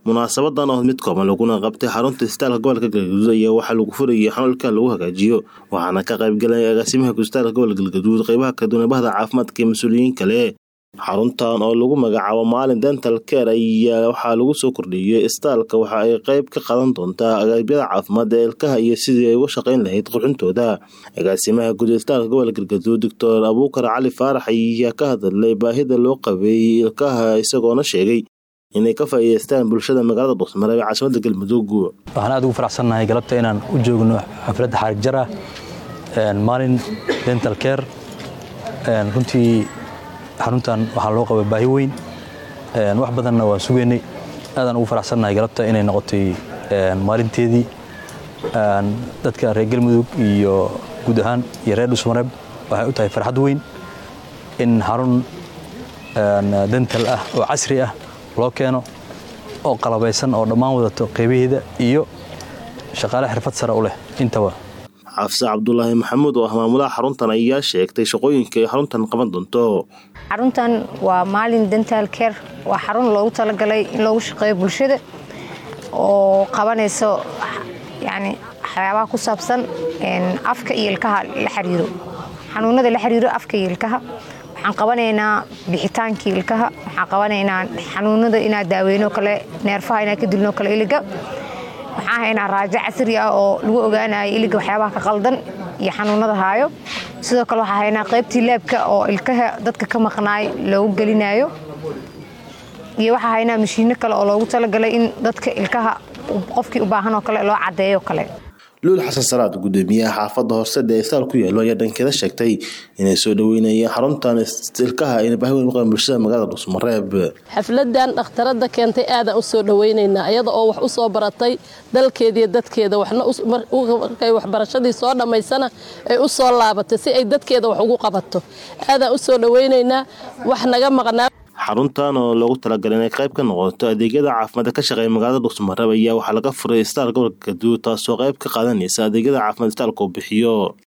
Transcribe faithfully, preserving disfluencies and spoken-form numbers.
munaasabadan oo mid kooban laguna qabtay xarunta isbitaalka gobolka Galgaduud ayaa waxa lagu furayay xanuunka lagu hagaajiyo waxaana ka qayb galay agaasimaha isbitaalka gobolka Galgaduud qaybaha ka duwan bahda caafimaadka iyo mas'uuliyiin kale. xaruntan oo lagu magacaabo Maalin Dental Care ayaa waxa lagu soo kordhiyay isbitaalka waxa ay qayb ka qaadan doontaa agabyada caafimaad ee ilkaha iyo sidii ay uga shaqeyn lahayd qurxintooda. agaasimaha guud ee isbitaalka gobolka Galgaduud Doctor Abuukar Cali Faarax ayaa ka hadlay baahida loo qabay ilkaha isagoo sheegay inay ka faa'iideystaan bulshada magaalada Dhuusamareeb ee caasimadda Galmudug. waxaan aad ugu faraxsanahay galabta inaan u joogno xafladda xarig jar ah een Maalin Dental Care een runtii xaruntan waxa loo qabay baahi weyn een wax badanna waa sugeynay aadan ugu faraxsanahay galabta inay noqotay een maalinteedii een dadka reer Galmudug iyo guud ahaan iyo reer Dhuusamareeb waxay u tahay farxad weyn in xarun een dental ah oo casri ah loo keeno oo qalabeysan oo dhammaan wadato qaybaheeda iyo shaqaale xirfad sare u leh intaba. Xafsa Cabdullaahi Maxamuud oo maamulaha xaruntan ayaa sheegtay shaqooyinka ay xaruntan qaban doonto. xaruntan waa Maalin Dental Care waa xarun loogu talagalay in loogu shaqeeyo bulshada oo qabanayso yani waxyaabaha ku saabsan in afka iyo ilkaha la xiriiro xanuunada la xiriiro afka iyo ilkaha. waxaan qabanaynaa bixitaankii ilkaha waxaan qabanaynaa xanuunada ina daaweyno kale neerfaha ina ka dilno kale iliga waxaan haynaa raajo casri ah oo lagu ogaanayo iliga waxyaabaha ka qaldan iyo xanuunada haayo. sidoo kale waxaan haynaa qaybtii laabka oo ilkaha dadka ka maqnaay loogu gelinayo iyo waxaan haynaa mashiino kale oo loogu talagalay in dadka ilkaha qofkii u baahan oo kale loo cadeeyo kale. Luul Xasan Salaad gudoomiyaha xaafadda Horseed ee isbitaalka ku yaalo ayaa dhankeeda sheegtay inay soo dhaweynayaan xaruntan ilkaha in baahi weyn u qabaan bulshada magaalada Dhuusamareeb. xafladan dhakhtarada keentay aad u soo dhaweynaynaa iyada oo wax u soo baratay dalkeedii dadkeeda waxna markay waxbarashadii soo dhameysana ay u soo laabatay si ay dadkeeda wax ugu qabato aad u soo dhaweynaynaa wax naga maqnaa. xaruntan oo loogu talagalay inay qayb ka noqoto adeegyada caafimaad ka shaqeeya magaalada Dhuusamareeb ayaa waxa laga furay isbitaalka gobolka Galgaduud taasoo qayb ka qaadanaysa adeegyada caafimaad isbitaalku bixiyo.